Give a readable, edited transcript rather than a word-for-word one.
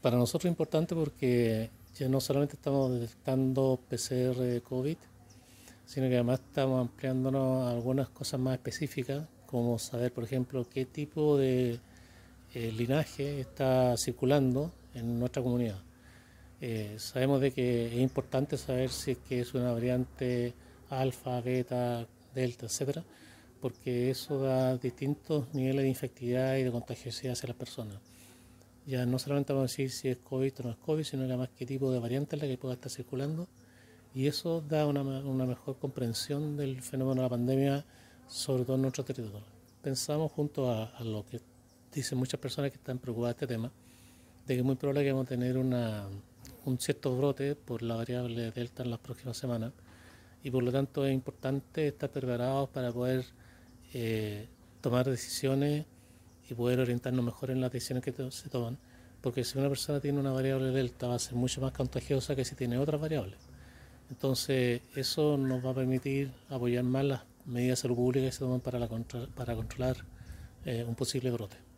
Para nosotros es importante porque ya no solamente estamos detectando PCR COVID, sino que además estamos ampliándonos a algunas cosas más específicas, como saber, por ejemplo, qué tipo de linaje está circulando en nuestra comunidad. Sabemos de que es importante saber si es que es una variante alfa, beta, delta, etcétera, porque eso da distintos niveles de infectividad y de contagiosidad hacia las personas. Ya no solamente vamos a decir si es COVID o no es COVID, sino que además qué tipo de variante es la que pueda estar circulando, y eso da una mejor comprensión del fenómeno de la pandemia, sobre todo en nuestro territorio. Pensamos, junto a lo que dicen muchas personas que están preocupadas de este tema, de que es muy probable que vamos a tener un cierto brote por la variable delta en las próximas semanas, y por lo tanto es importante estar preparados para poder tomar decisiones y poder orientarnos mejor en las decisiones que se toman, porque si una persona tiene una variable delta va a ser mucho más contagiosa que si tiene otras variables. Entonces eso nos va a permitir apoyar más las medidas de salud pública que se toman para controlar un posible brote.